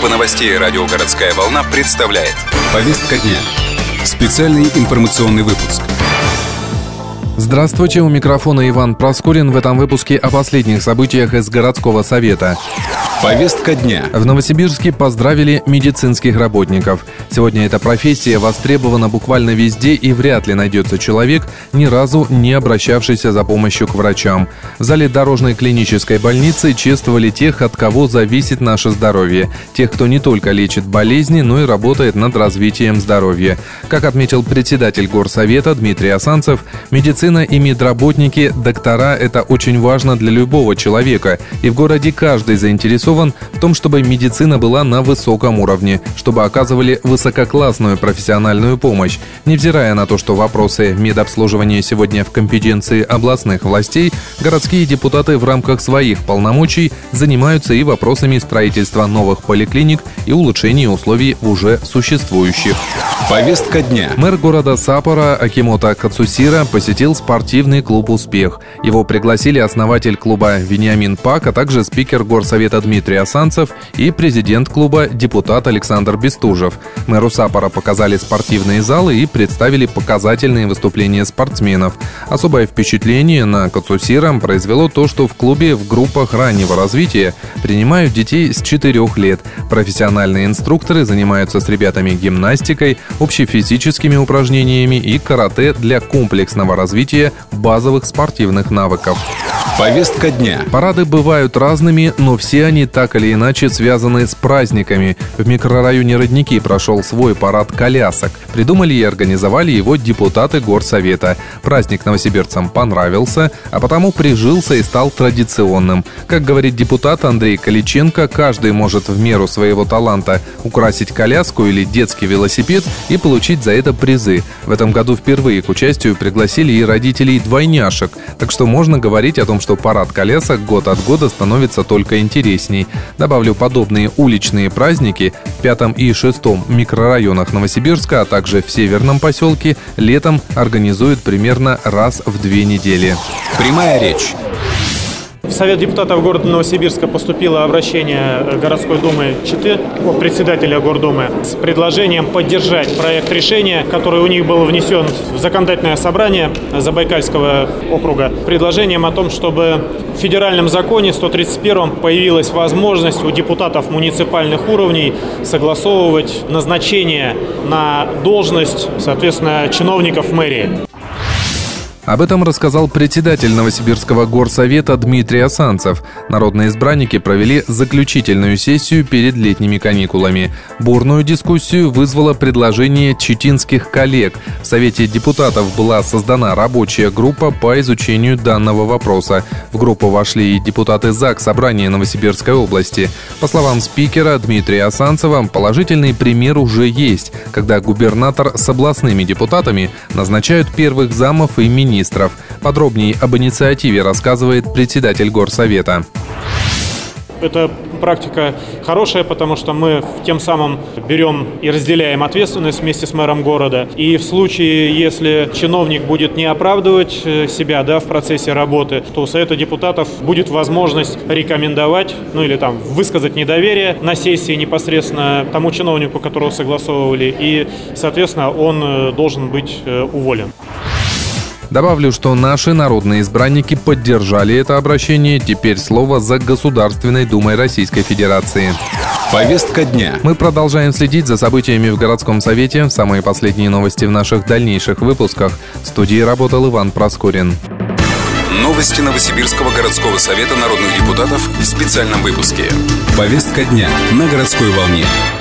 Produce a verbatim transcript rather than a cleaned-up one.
Служба новостей радио «Городская волна» представляет «Повестка дня». Специальный информационный выпуск. Здравствуйте, у микрофона Иван Проскурин. В этом выпуске о последних событиях из городского совета. Повестка дня. В Новосибирске поздравили медицинских работников. Сегодня эта профессия востребована буквально везде, и вряд ли найдется человек, ни разу не обращавшийся за помощью к врачам. В зале дорожной клинической больницы чествовали тех, от кого зависит наше здоровье. Тех, кто не только лечит болезни, но и работает над развитием здоровья. Как отметил председатель горсовета Дмитрий Асанцев, медицина и медработники, доктора – это очень важно для любого человека. И в городе каждый заинтересован в том, чтобы медицина была на высоком уровне, чтобы оказывали высококлассную профессиональную помощь. Невзирая на то, что вопросы медобслуживания сегодня в компетенции областных властей, городские депутаты в рамках своих полномочий занимаются и вопросами строительства новых поликлиник и улучшения условий в уже существующих. Повестка дня. Мэр города Сапора Акимото Кацусира посетил спортивный клуб «Успех». Его пригласили основатель клуба Вениамин Пак, а также спикер горсовета Дмитрий Асанцев и президент клуба депутат Александр Бестужев. Мэру Сапора показали спортивные залы и представили показательные выступления спортсменов. Особое впечатление на Кацусира произвело то, что в клубе в группах раннего развития принимают детей с четырёх лет. Профессиональные инструкторы занимаются с ребятами гимнастикой, общефизическими упражнениями и карате для комплексного развития базовых спортивных навыков. Повестка дня. Парады бывают разными, но все они так или иначе связаны с праздниками. В микрорайоне Родники прошел свой парад колясок. Придумали и организовали его депутаты горсовета. Праздник новосибирцам понравился, а потому прижился и стал традиционным. Как говорит депутат Андрей Каличенко, каждый может в меру своего таланта украсить коляску или детский велосипед и получить за это призы. В этом году впервые к участию пригласили и родителей двойняшек, так что можно говорить о том, что парад колясок год от года становится только интересней. Добавлю, подобные уличные праздники в пятом и шестом микрорайонах Новосибирска, а также в северном поселке летом организуют примерно раз в две недели. Прямая речь. В Совет депутатов города Новосибирска поступило обращение городской думы Читы от председателя гордумы с предложением поддержать проект решения, который у них был внесен в законодательное собрание Забайкальского округа, предложением о том, чтобы в федеральном законе сто тридцать первом появилась возможность у депутатов муниципальных уровней согласовывать назначение на должность, соответственно, чиновников мэрии. Об этом рассказал председатель Новосибирского горсовета Дмитрий Асанцев. Народные избранники провели заключительную сессию перед летними каникулами. Бурную дискуссию вызвало предложение читинских коллег. В Совете депутатов была создана рабочая группа по изучению данного вопроса. В группу вошли и депутаты ЗАГС Собрания Новосибирской области. По словам спикера Дмитрия Асанцева, положительный пример уже есть, когда губернатор с областными депутатами назначают первых замов и министров. Министров. Подробнее об инициативе рассказывает председатель горсовета. Эта практика хорошая, потому что мы тем самым берем и разделяем ответственность вместе с мэром города. И в случае, если чиновник будет не оправдывать себя, да, в процессе работы, то у Совета депутатов будет возможность рекомендовать, ну или там высказать недоверие на сессии непосредственно тому чиновнику, которого согласовывали, и, соответственно, он должен быть уволен. Добавлю, что наши народные избранники поддержали это обращение. Теперь слово за Государственной Думой Российской Федерации. Повестка дня. Мы продолжаем следить за событиями в городском совете. Самые последние новости в наших дальнейших выпусках. В студии работал Иван Проскурин. Новости Новосибирского городского совета народных депутатов в специальном выпуске. Повестка дня на городской волне.